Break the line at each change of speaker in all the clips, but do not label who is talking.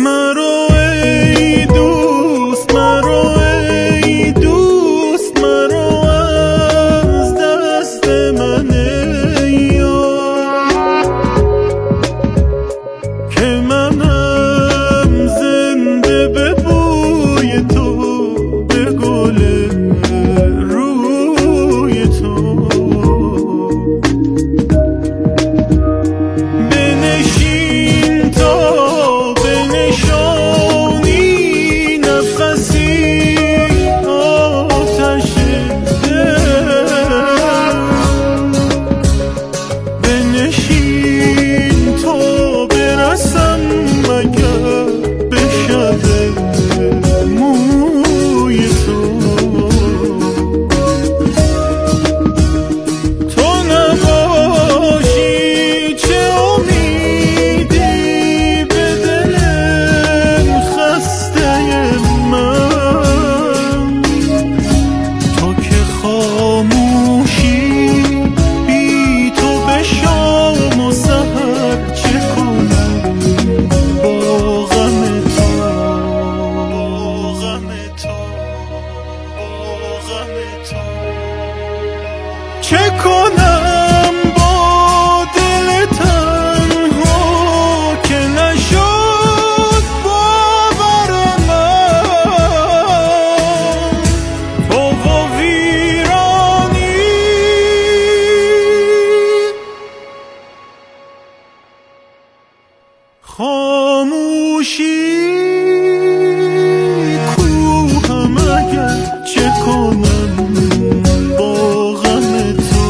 مرو ای دوست، مرو ای دوست، مرو از دست من ای یار، که منم زنده به بوی تو، به گل روی تو. بنشین تا بنشانی نفسی آتش دل، بنشین تا برسم مگر به شب موی تو. تو نباشی چه امیدی به دل خسته من، تو که خاموشی بی تو به شام و سحر، چه کنم با غم تو، با غم تو، با غم تو. چه کنم با دل تنها که نشد باور من، تو و ویرانی خاموشی کوهم اگر، چه کنم با غم تو.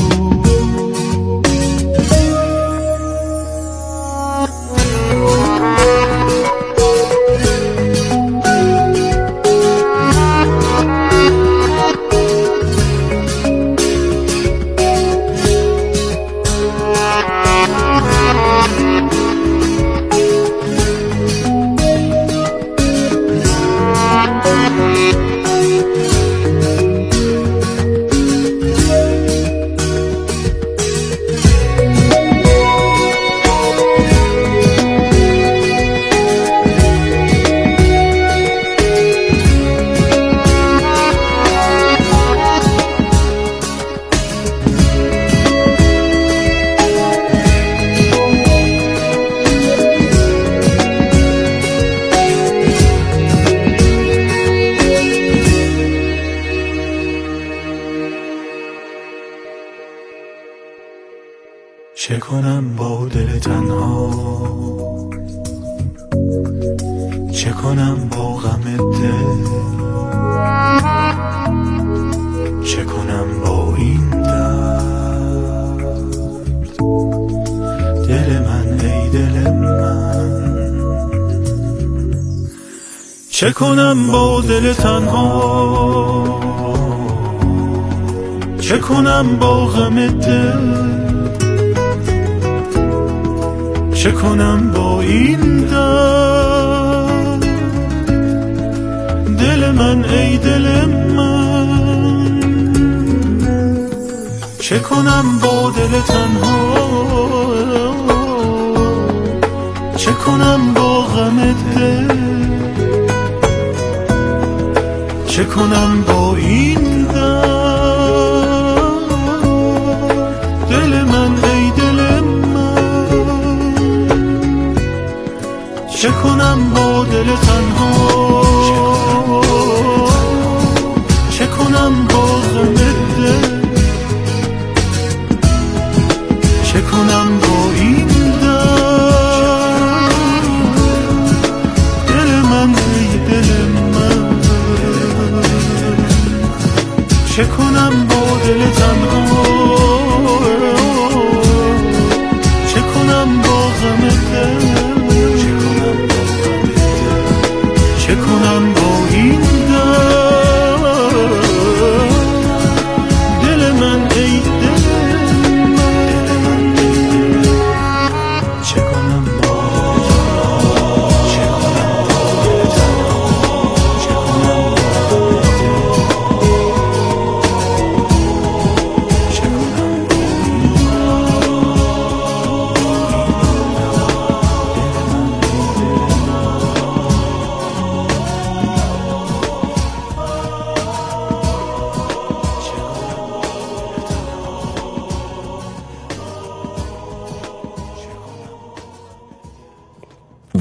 چه کنم با دل تنها، چه کنم با غم دل، چه کنم با این درد. دل من ای دل من، چه کنم با دل تنها، چه کنم با غم دل، چه کنم با این درد. دل من ای دل من، چه کنم با دل تنها، چه کنم با غم دل، چه کنم با این درد. دل من ای دل من، چه کنم با دل تنها، چه کنم با غم دل، چه کنم با این درد. دل من ای دل من، چه کنم با دل تنها، چه کنم با غم دل، چه کنم با این درد.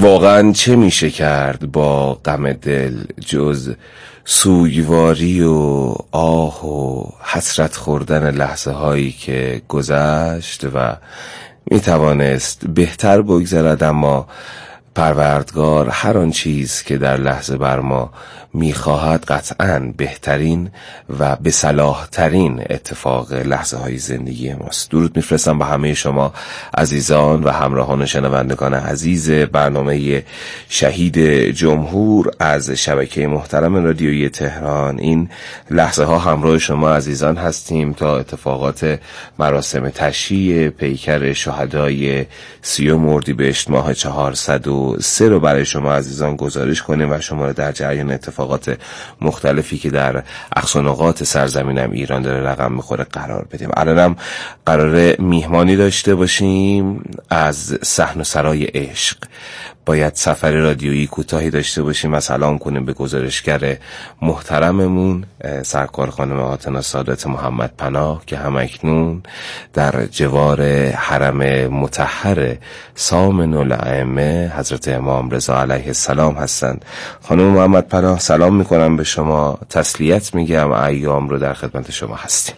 واقعا چه میشه کرد با غم دل جز سوگواری و آه و حسرت خوردن لحظه هایی که گذشت و میتوانست بهتر بگذرد، اما پروردگار هر آن چیز که در لحظه بر ما میخواهد قطعاً بهترین و به صلاح ترین اتفاق لحظه های زندگی ماست. درود میفرستم به همه شما عزیزان و همراهان و شنوندگان عزیز برنامه شهید جمهور از شبکه محترم رادیویی تهران. این لحظه ها همراه شما عزیزان هستیم تا اتفاقات مراسم تشییع پیکر شهدای 30 اردیبهشت ماه 403 رو برای شما عزیزان گزارش کنیم و شما رو در جریان اتفاقات مختلفی که در اقصانقاط سرزمینم ایران داره رقم میخوره قرار بدیم. الانم قراره میهمانی داشته باشیم از صحن و سرای عشق. باید سفر رادیویی کوتاهی داشته باشیم و سلام کنیم به گزارشگر محترممون سرکار خانم آتنا سادات محمد پناه که همکنون در جوار حرم مطهر سامن الائمه حضرت امام رضا علیه السلام هستند. خانم محمد پناه سلام میکنم به شما، تسلیت میگم، ایام رو در خدمت شما هستیم.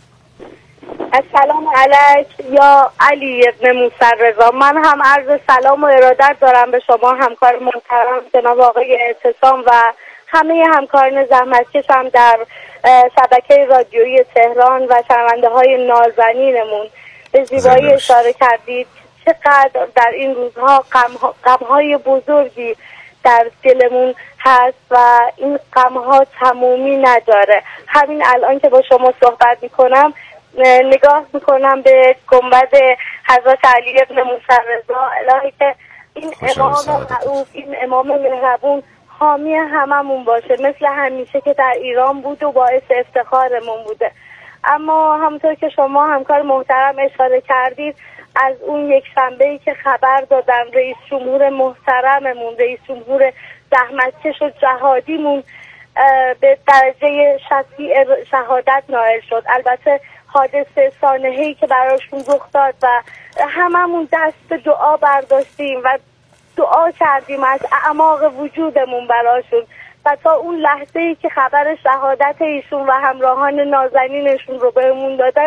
السلام علیک یا علی ابن موسی رضا. من هم عرض سلام و ارادت دارم به شما همکار محترم جناب آقای اعتصام و همه همکاران زحمتکشم در شبکه رادیویی تهران و شنونده های نازنینمون. به زیبایی اشاره کردید چقدر در این روزها غمهای بزرگی در دلمون هست و این غمها تمومی نداره. همین الان که با شما صحبت میکنم نگاه میکنم به گنبد حضرت علی ابن موسی رضا. الهی که این امام معروف، این امام مهربون حامی هممون باشه مثل همیشه که در ایران بود و باعث افتخارمون بوده. اما همونطور که شما همکار محترم اشاره کردید، از اون یک شنبه‌ای که خبر دادن رئیس جمهور محترممون، رئیس جمهور زحمتکش و جهادیمون به درجه شهادت نائل شد. البته حادثه سانحه‌ای که براشون رخ داد و هممون دست دعا برداشتیم و دعا کردیم از اعماق وجودمون براشون و تا اون لحظه‌ای که خبر شهادت ایشون و همراهان نازنینشون رو بهمون دادن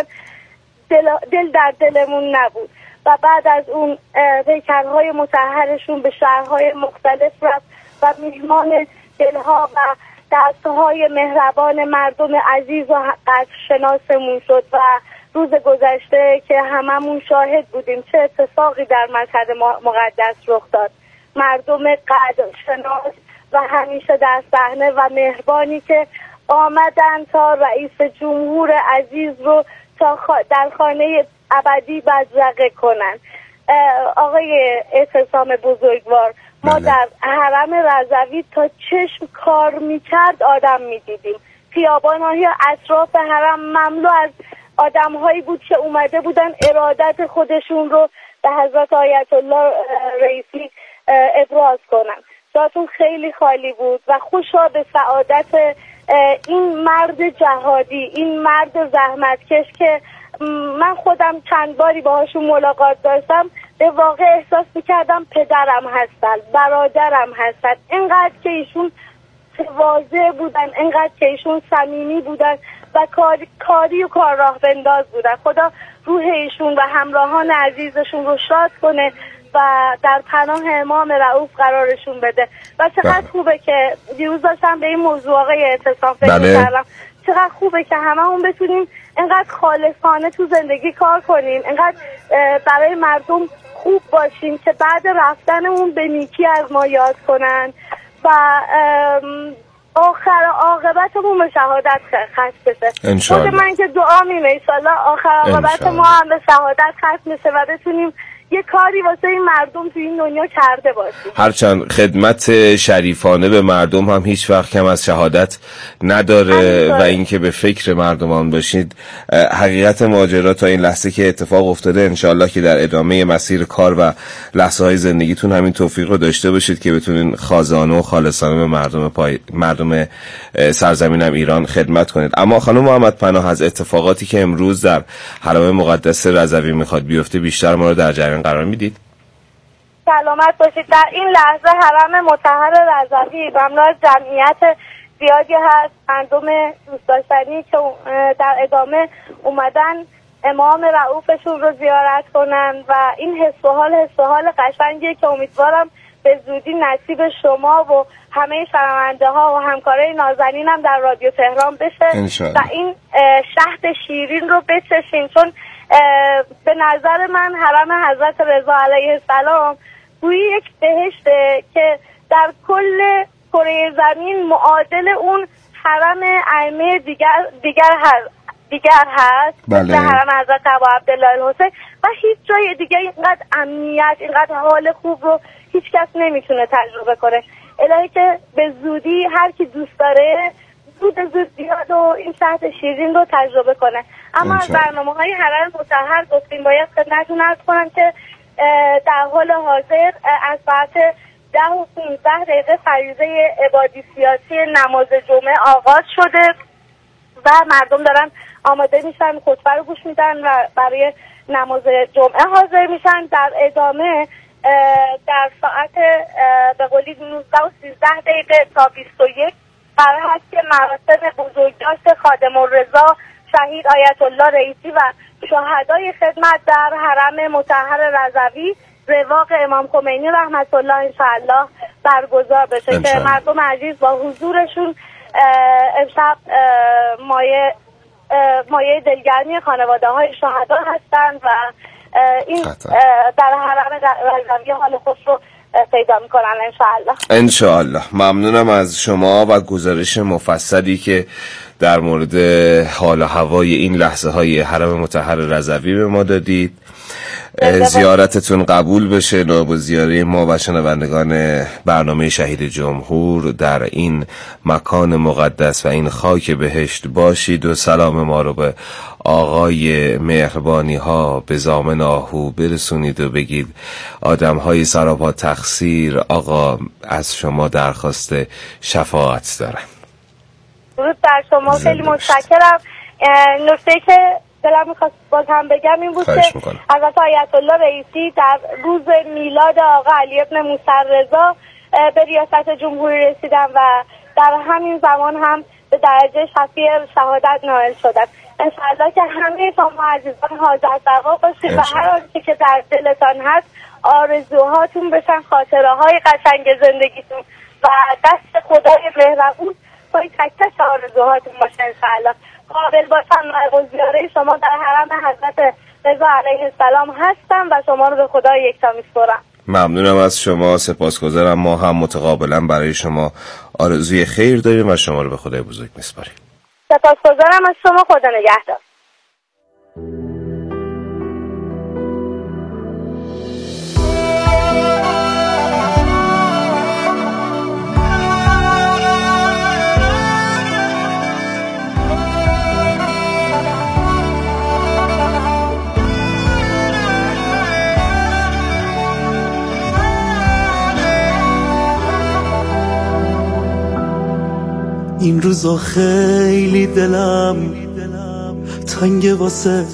دل در دلمون نبود و بعد از اون پیکرهای مطهرشون به شهرهای مختلف رفت و میهمان دلها و دستهای مهربان مردم عزیز و قدرشناسمون شد و روز گذشته که هممون شاهد بودیم چه اتفاقی در مشهد مقدس رخ داد. مردم قدرشناس و همیشه در صحنه و مهربانی که آمدن تا رئیس جمهور عزیز رو تا در خانه ابدی بدرقه کنن. آقای اعتصام بزرگوار، ما در حرم رضوی تا چشم کار میکرد آدم میدیدیم. خیابان‌های اطراف حرم مملو از آدم‌هایی بود که اومده بودن ارادت خودشون رو به حضرت آیت الله رئیسی ابراز کنن. جاتون خیلی خالی بود و خوشا به سعادت این مرد جهادی، این مرد زحمتکش که من خودم چند باری باهاشون ملاقات داشتم، به واقع احساس میکردم پدرم هستن، برادرم هستن. اینقدر که ایشون تواضع بودن، اینقدر که ایشون صمیمی بودن و کاری و کار راه بنداز بودن. خدا روح ایشون و همراهان عزیزشون رو شاد کنه و در پناه امام رؤوف قرارشون بده. و چقدر خوبه که دیروز داشتم به این موضوع آقای اعتصام فکر کردم، چقدر خوبه که هممون بتونیم اینقدر خالصانه تو زندگی کار کنیم، اینقدر برای مردم خوب باشیم که بعد رفتنمون به نیکی از ما یاد کنن و آخر عاقبتمون به شهادت ختم بشه. خود من که دعا میمه انشالله آخر عاقبت ما هم به شهادت ختم بشه و بتونیم یه کاری واسه این مردم تو این دنیا کرده باشیم.
هرچند خدمت شریفانه به مردم هم هیچ وقت کم از شهادت نداره و اینکه به فکر مردمان باشید. حقیقت ماجرا تا این لحظه که اتفاق افتاده، انشالله که در ادامه مسیر کار و لحظه های زندگیتون همین توفیق رو داشته باشید که بتونین خازانه و خالصانه به مردم سرزمینم ایران خدمت کنید. اما خانم محمد پناه، از اتفاقاتی که امروز در حرم مقدس رضوی میخواد بیفته بیشتر ما رو در جریان قرار میدید؟
سلامت باشید. در این لحظه حرم مطهر رضوی مملو از جمعیت زیادی هست، مردم دوست داشتنی که در ادامه اومدن امام رؤوفشون رو زیارت کنن و این حس و حال قشنگیه که امیدوارم به زودی نصیب شما و همه شنونده ها و همکارای نازنینم در رادیو تهران بشه و این شهد شیرین رو بچشین، چون به نظر من حرم حضرت رضا علیه السلام گویی یک بهشته که در کل کره زمین معادل اون حرم ائمه دیگر هست،
بله.
حرم حضرت ابا عبدالله الحسین، و هیچ جای دیگه اینقدر امنیت، اینقدر حال خوب رو هیچ کس نمیتونه تجربه کنه. الهی که به زودی هر کی دوست داره زود بیاد و این شهد شیرین رو تجربه کنه. اما از برنامه‌های حرم مطهر گفتیم باید خدمتتون عرض کنم که در حال حاضر از ساعت 10 و 15 دقیقه فریضه عبادی سیاسی نماز جمعه آغاز شده و مردم دارن آماده میشن، خطبه رو گوش میدن و برای نماز جمعه حاضر میشن. در ادامه در ساعت به قولی 19 و 13 دقیقه تا 21 قرار هست که مراسم بزرگداشت خادم الرضا شهید آیت الله رئیسی و شهدای خدمت در حرم مطهر رضوی رواق امام خمینی رحمت الله انشاءالله برگزار بشه که مردم عزیز با حضورشون امشب مایه دلگرمی خانواده های شهدا هستند و این در حرم رضوی حال خوش رو پیدا میکنن
انشاءالله. ممنونم از شما و گزارش مفصلی که در مورد حال و هوای این لحظه های حرم مطهر رضوی به ما دادید. زیارتتون قبول بشه، نوبت زیاره ما و شنوندگان برنامه شهید جمهور در این مکان مقدس و این خاک بهشت باشید و سلام ما رو به آقای مهربانی ها به زامن آهو برسونید و بگید آدم های سراپا تقصیر آقا از شما درخواست شفاعت دارن.
درود بر شما، خیلی متشکرم. نکته که دلم میخواست باز هم بگم این بود که حضرت آیت الله رئیسی در روز میلاد آقا علی ابن موسی رضا به ریاست جمهوری رسیدن و در همین زمان هم به درجه شفیع شهادت نائل شدن. انشاءالله که همه شما عزیزان حاضر دعوا باشید و هر آنچه که در دلتان هست آرزوهاتون بشن خاطره های قشنگ زندگیتون و دست خدای مهربون پای تک تک آرزوهاتون باشه. انشاءالله قابل باشن و زیاره شما در حرم حضرت رضا علیه السلام هستم و شما رو به خدای یکتا میسپارم.
ممنونم از شما، سپاسگزارم. ما هم متقابلا برای شما آرزوی خیر داریم و شما رو به خدای بزرگ میسپاریم.
سپاسگزارم از شما، خدا نگهدار.
این روزا خیلی دلم تنگ واسه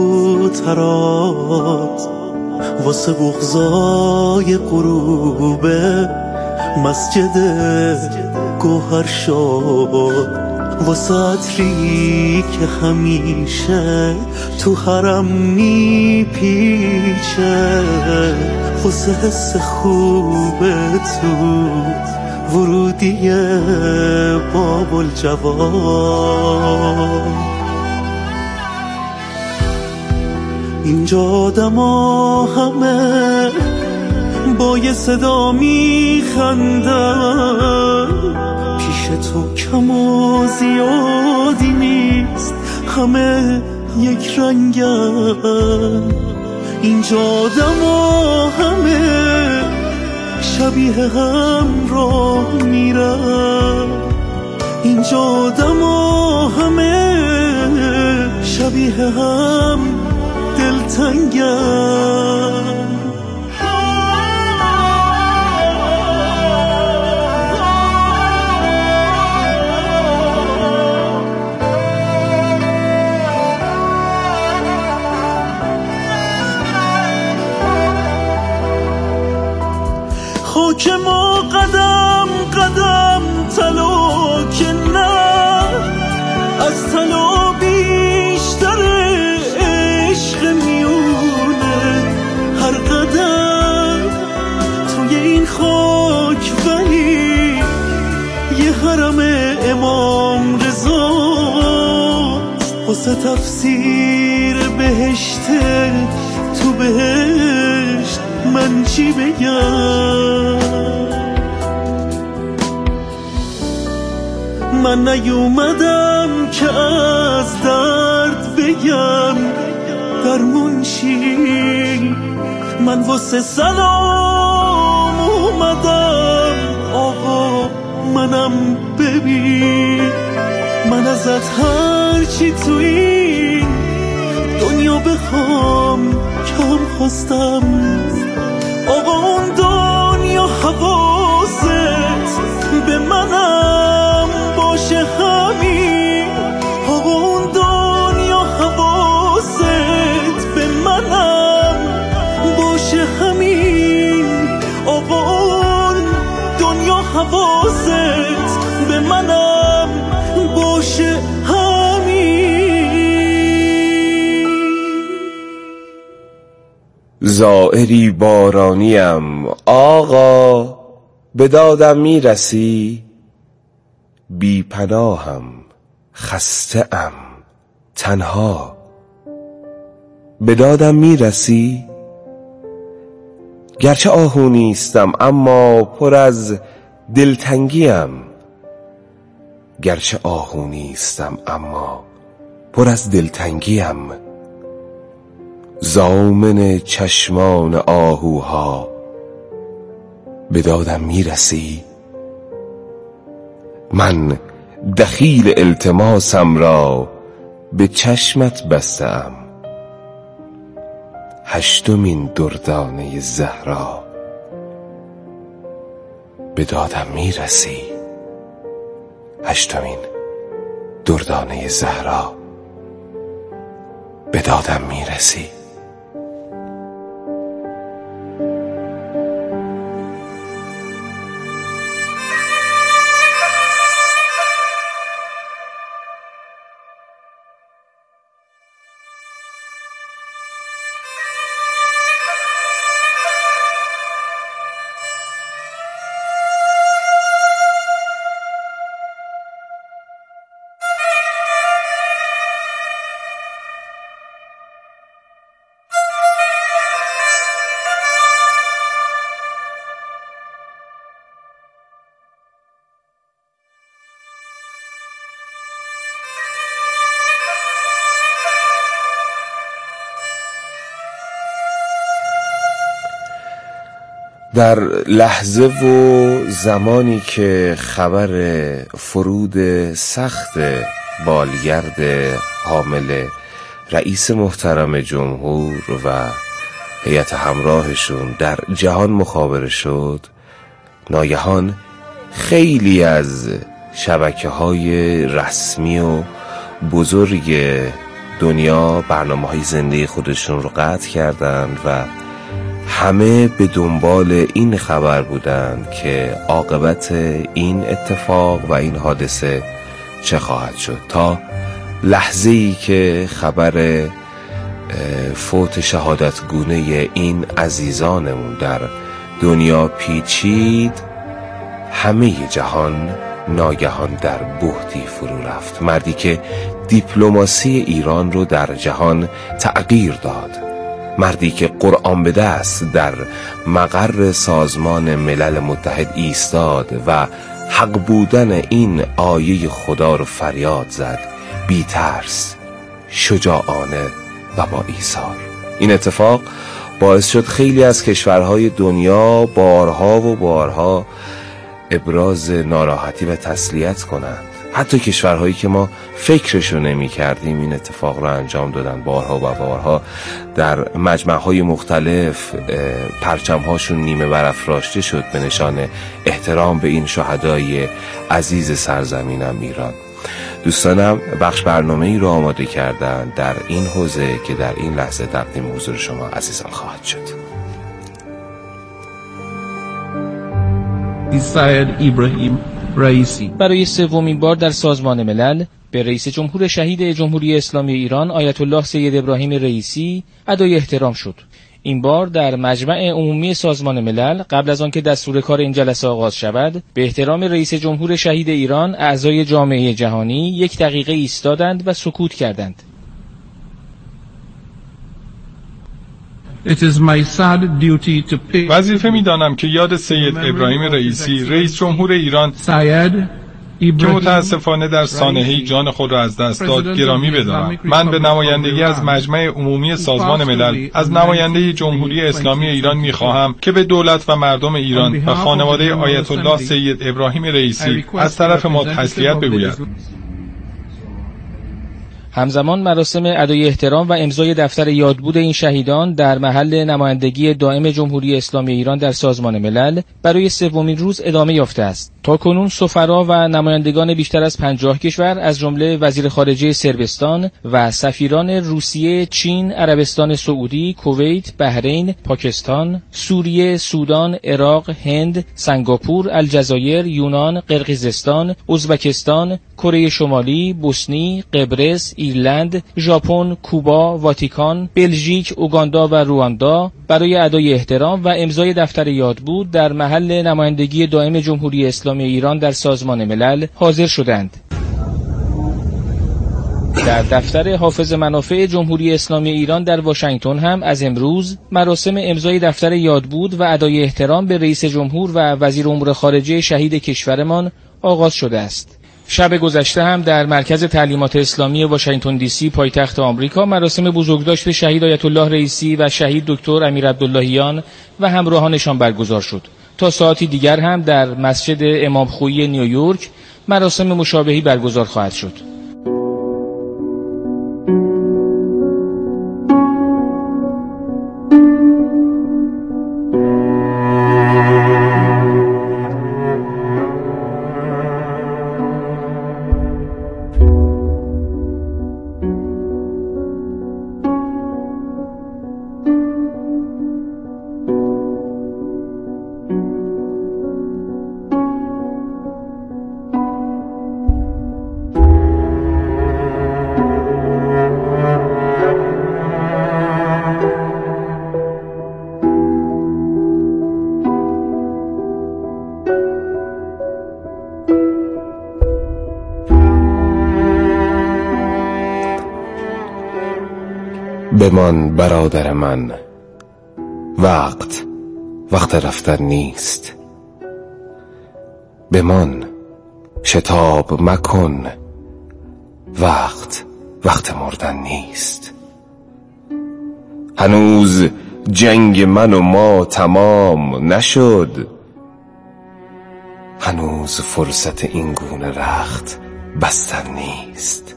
کبوترات، واسه بغضای غروب مسجد گوهر شد، واسه عطری که همیشه تو حرم میپیچه، واسه حس خوب تو ورودی باب الجواد. اینجا آدما همه با یه صدا میخندن، پیش تو کم و زیادی نیست، همه یک رنگن. اینجا آدما همه شبیه هم راه میرن، اینجا آدما همه شبیه هم دلتنگن. قدم قدم طلا که نه، از طلا بیشتر عشق میونه هر قدم توی این خاک، ولی یه حرم امام رضا واسه تفسیر بهشت تو بهشت من چی بگم؟ من نیومدم که از درد بگم درمون چی، من واسه سلام اومدم آقا منم ببین، من ازت هرچی تو این دنیا بخوام کم خواستم آقا، اون دنیا حواست به منم باشه همین، آقا اون دنیا حواست به منم باشه همین، آقا اون دنیا حواست به منم باشه همین.
زائری بارانیم آقا، به دادم میرسی، بی پناهم خسته ام تنها، به دادم میرسی، گرچه آهو نیستم اما پر از دلتنگیم، گرچه آهو نیستم اما پر از دلتنگیم، زامن چشمان آهوها به دادم میرسی، من دخیل التماسم را به چشمت بستم، هشتمین دردانه زهرا به دادم میرسی، هشتمین دردانه زهرا به دادم میرسی. در لحظه و زمانی که خبر فرود سخت بالگرد حامل رئیس محترم جمهور و هیئت همراهشون در جهان مخابره شد، ناگهان خیلی از شبکه‌های رسمی و بزرگ دنیا برنامه‌های زنده خودشون رو قطع کردند و همه به دنبال این خبر بودند که عاقبت این اتفاق و این حادثه چه خواهد شد، تا لحظه‌ای که خبر فوت شهادتگونه این عزیزانمون در دنیا پیچید، همه جهان ناگهان در بهتی فرو رفت. مردی که دیپلماسی ایران رو در جهان تغییر داد، مردی که قرآن به دست در مقر سازمان ملل متحد ایستاد و حق بودن این آیه خدا رو فریاد زد، بی ترس، شجاعانه و با ایثار. این اتفاق باعث شد خیلی از کشورهای دنیا بارها و بارها ابراز ناراحتی و تسلیت کنند. حتی کشورهایی که ما فکرشو نمی کردیم این اتفاق رو انجام دادن، بارها و بارها در مجمعهای مختلف پرچمهاشون نیمه برافراشته شد به نشان احترام به این شهدای عزیز سرزمینم ایران. دوستانم بخش برنامه‌ای رو آماده کردن در این حوزه که در این لحظه تقدیم حضور شما عزیزان خواهد شد.
سید ابراهیم رئیسی.
برای سومین بار در سازمان ملل به رئیس جمهور شهید جمهوری اسلامی ایران آیت الله سید ابراهیم رئیسی ادای احترام شد. این بار در مجمع عمومی سازمان ملل قبل از آنکه دستور کار این جلسه آغاز شود، به احترام رئیس جمهور شهید ایران اعضای جامعه جهانی 1 دقیقه ایستادند و سکوت کردند.
وظیفه می‌دانم که یاد سید ابراهیم رئیسی رئیس جمهور ایران که متاسفانه در سانحه‌ای جان خود را از دست داد گرامی بدارم. من به نمایندگی از مجمع عمومی سازمان ملل از نماینده جمهوری اسلامی ایران می‌خواهم که به دولت و مردم ایران و خانواده آیت الله سید ابراهیم رئیسی از طرف ما تسلیت بگوید.
همزمان مراسم ادای احترام و امضای دفتر یادبود این شهیدان در محل نمایندگی دائم جمهوری اسلامی ایران در سازمان ملل برای سومین روز ادامه یافته است. تاکنون سفرا و نمایندگان بیشتر از 50 کشور از جمله وزیر خارجه صربستان و سفیران روسیه، چین، عربستان سعودی، کویت، بحرین، پاکستان، سوریه، سودان، عراق، هند، سنگاپور، الجزایر، یونان، قرقیزستان، ازبکستان، کره شمالی، بوسنی، قبرس، ایرلند، ژاپن، کوبا، واتیکان، بلژیک، اوگاندا و رواندا برای ادای احترام و امضای دفتر یادبود در محل نمایندگی دائم جمهوری اسلامی ایران در سازمان ملل حاضر شدند. در دفتر حافظ منافع جمهوری اسلامی ایران در واشنگتن هم از امروز مراسم امضای دفتر یادبود و ادای احترام به رئیس جمهور و وزیر امور خارجه شهید کشورمان آغاز شده است. شب گذشته هم در مرکز تعلیمات اسلامی واشنگتن دی سی پایتخت آمریکا مراسم بزرگداشت شهید آیت الله رئیسی و شهید دکتر امیر عبداللهیان و همراهانشان برگزار شد. تا ساعتی دیگر هم در مسجد امام خویی نیویورک مراسم مشابهی برگزار خواهد شد.
بمان برادر من، وقت رفتن نیست. بمان، شتاب مکن، وقت مردن نیست. هنوز جنگ من و ما تمام نشد، هنوز فرصت این گونه رخت بستن نیست.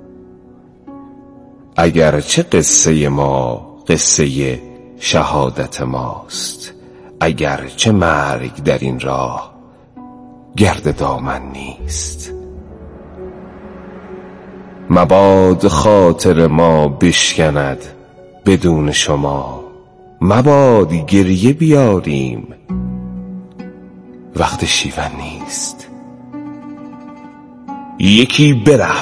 اگرچه قصه ما قصه شهادت ماست، اگرچه مرگ در این راه گرد دامن نیست. مباد خاطر ما بشکند بدون شما، مباد گریه بیاریم وقت شیون نیست. یکی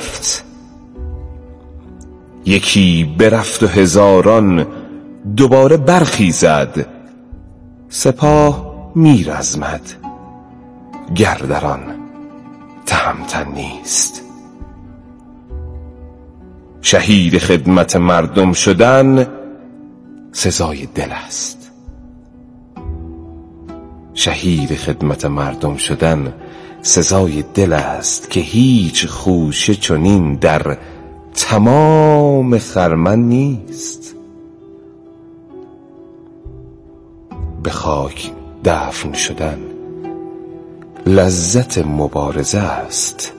برفت و هزاران دوباره برخیزد، سپاه میرزمد گردران تهمتن نیست. شهید خدمت مردم شدن سزای دل است، شهید خدمت مردم شدن سزای دل است که هیچ خوشه چنین در تمام خرمن نیست. به خاک دفن شدن لذت مبارزه است،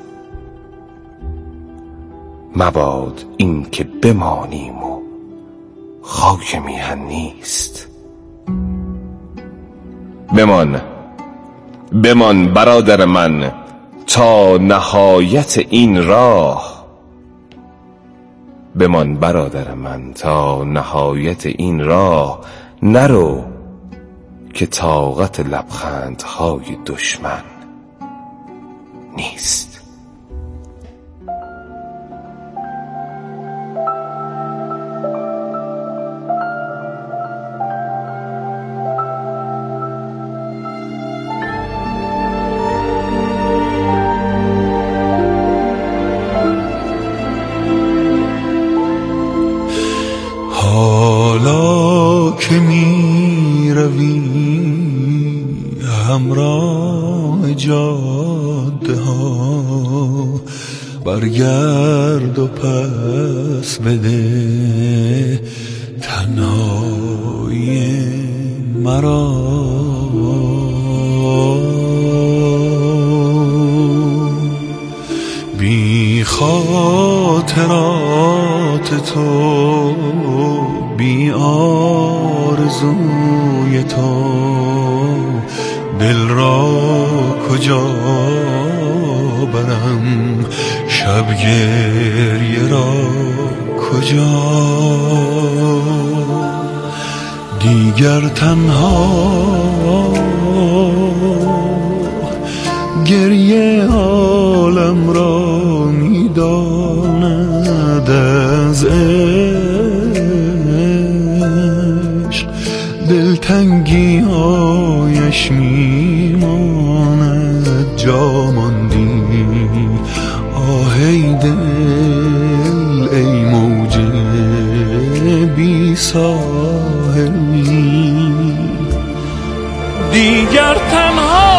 مباد این که بمانیم و خاک میهن نیست. بمان برادر من تا نهایت این راه، بمان برادر من تا نهایت این راه. نرو که طاقت لبخندهای دشمن نیست.
حالا که می روی همراه جاده ها، برگرد و پس بده تنهایی مرا. بی خاطرات تو، بی آرزوی تو، دل را کجا برم، شب گریه را کجا. دیگر تنها گریه عالم را می‌داند، از عشق دلتنگی هایش میماند. جا ماندی آهی دل ای موج بی ساحلی. دیگر تنها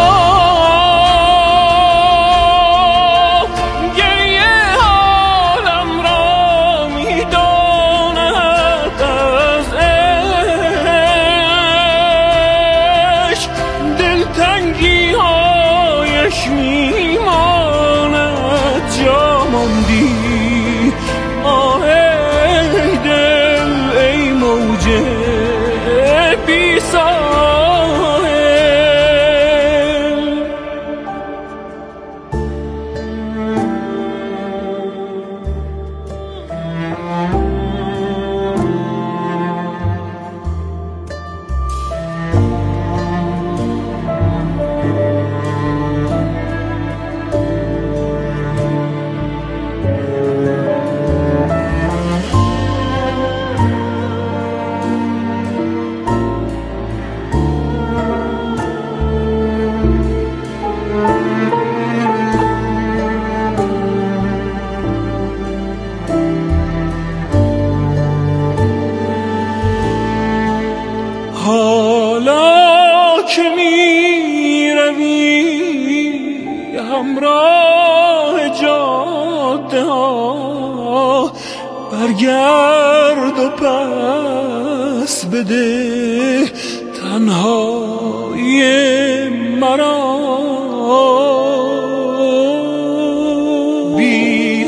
برگرد و پس بده تنهایی مرا. بی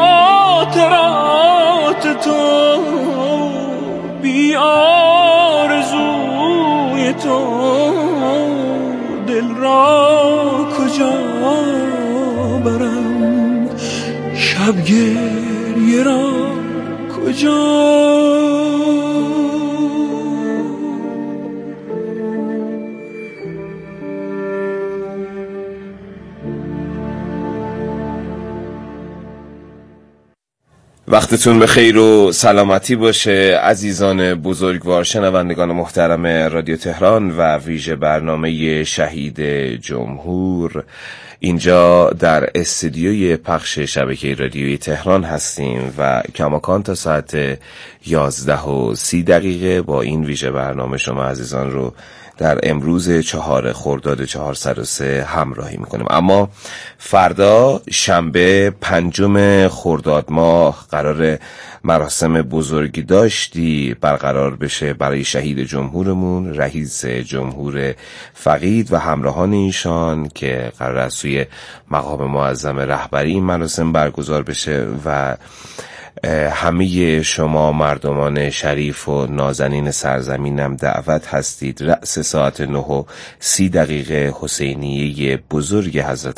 خاطرات تو، بی آرزوی تو، دل را کجا برم، شب گریه را کجا.
وقتتون به خیر و سلامتی باشه عزیزان بزرگوار، شنوندگان محترم رادیو تهران و ویژه برنامه شهید جمهور. اینجا در استودیوی پخش شبکه رادیویی تهران هستیم و کماکان تا ساعت 11:30 با این ویژه برنامه شما عزیزان رو در امروز 4 خرداد 403 همراهی میکنیم. اما فردا شنبه 5 خرداد ماه قرار مراسم بزرگی داشتی برقرار بشه برای شهید جمهورمون، رئیس جمهور فقید و همراهان ایشان که قرار از سوی مقام معظم رهبری این مراسم برگزار بشه و همه شما مردمان شریف و نازنین سرزمینم دعوت هستید. رأس ساعت 9:30 حسینیه بزرگ حضرت